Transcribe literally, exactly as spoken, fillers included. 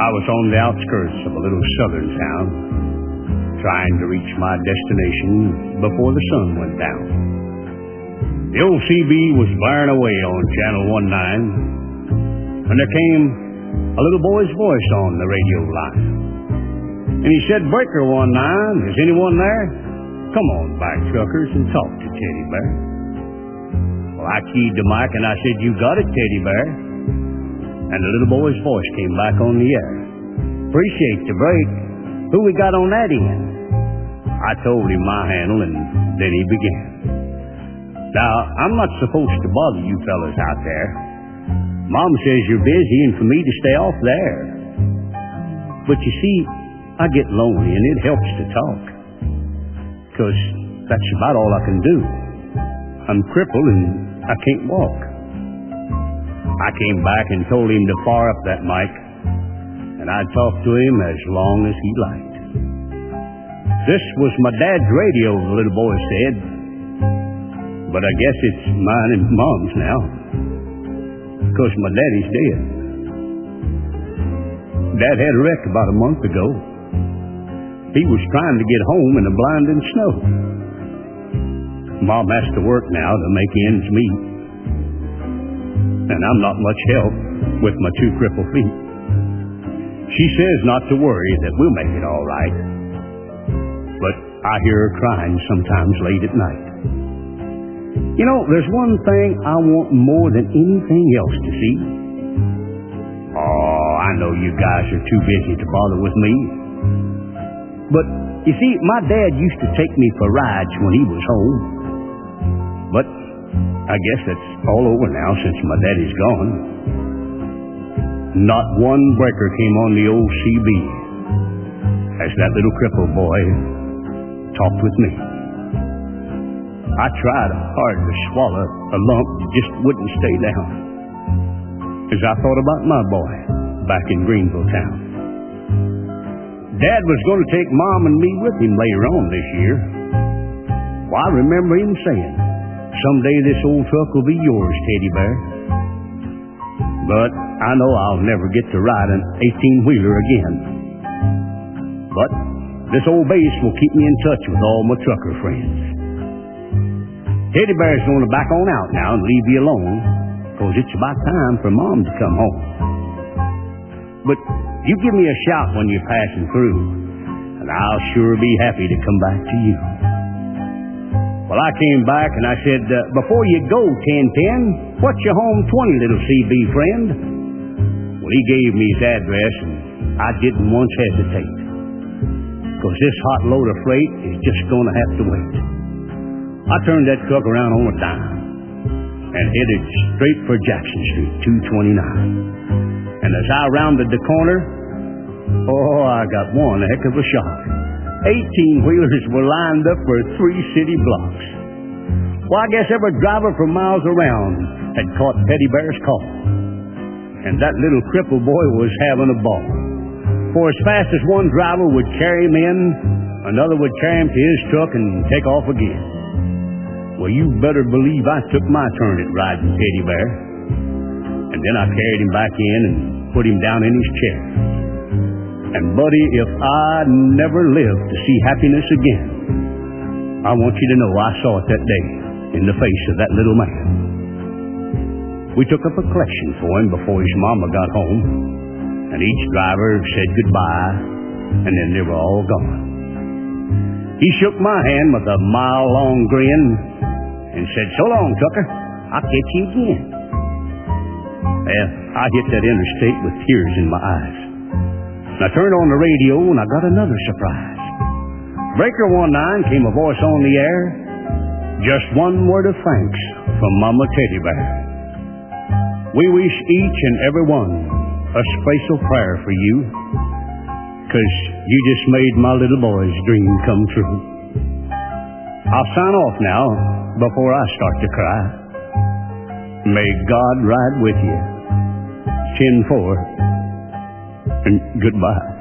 I was on the outskirts of a little southern town, trying to reach my destination before the sun went down. The old C B was blaring away on Channel nineteen, and there came a little boy's voice on the radio line. And he said, "Breaker nineteen, is anyone there? Come on back, truckers, and talk to Teddy Bear." Well, I keyed the mic and I said, "You got it, Teddy Bear." And the little boy's voice came back on the air. "Appreciate the break. Who we got on that end?" I told him my handle, and then he began. "Now, I'm not supposed to bother you fellas out there. Mom says you're busy and for me to stay off there. But you see, I get lonely and it helps to talk, 'cause that's about all I can do. I'm crippled and I can't walk." I came back and told him to fire up that mic, and I'd talk to him as long as he liked. "This was my dad's radio," the little boy said, "but I guess it's mine and Mom's now, 'cause my daddy's dead. Dad had a wreck about a month ago. He was trying to get home in the blinding snow. Mom has to work now to make ends meet, and I'm not much help with my two crippled feet. She says not to worry, that we'll make it all right, but I hear her crying sometimes late at night. You know, there's one thing I want more than anything else to see. Oh, I know you guys are too busy to bother with me, but you see, my dad used to take me for rides when he was home. But I guess that's all over now since my daddy's gone. Not one breaker came on the old C B as that little crippled boy talked with me. I tried hard to swallow a lump that just wouldn't stay down as I thought about my boy back in Greenville town. Dad was going to take Mom and me with him later on this year. Well, I remember him saying, "Someday this old truck will be yours, Teddy Bear." But I know I'll never get to ride an eighteen-wheeler again. But this old base will keep me in touch with all my trucker friends. Teddy Bear's going to back on out now and leave you alone, 'cause it's about time for Mom to come home. But you give me a shout when you're passing through, and I'll sure be happy to come back to you. Well, I came back and I said, uh, "Before you go, ten ten, what's your home twenty, little C B friend?" Well, he gave me his address, and I didn't once hesitate, 'cause this hot load of freight is just going to have to wait. I turned that truck around on a dime and headed straight for Jackson Street, two twenty-nine. And as I rounded the corner, oh, I got one heck of a shock. Eighteen-wheelers were lined up for three city blocks. Well, I guess every driver for miles around had caught Teddy Bear's call. And that little crippled boy was having a ball. For as fast as one driver would carry him in, another would carry him to his truck and take off again. Well, you better believe I took my turn at riding Teddy Bear. And then I carried him back in and put him down in his chair. And buddy, if I never live to see happiness again, I want you to know I saw it that day in the face of that little man. We took up a collection for him before his mama got home, and each driver said goodbye, and then they were all gone. He shook my hand with a mile-long grin and said, "So long, trucker. I'll catch you again." Well, I hit that interstate with tears in my eyes. I turned on the radio and I got another surprise. Breaker nineteen came a voice on the air. Just one word of thanks from Mama Teddy Bear. "We wish each and every one a special prayer for you, 'cause you just made my little boy's dream come true." I'll sign off now before I start to cry. May God ride with you. ten four, and goodbye.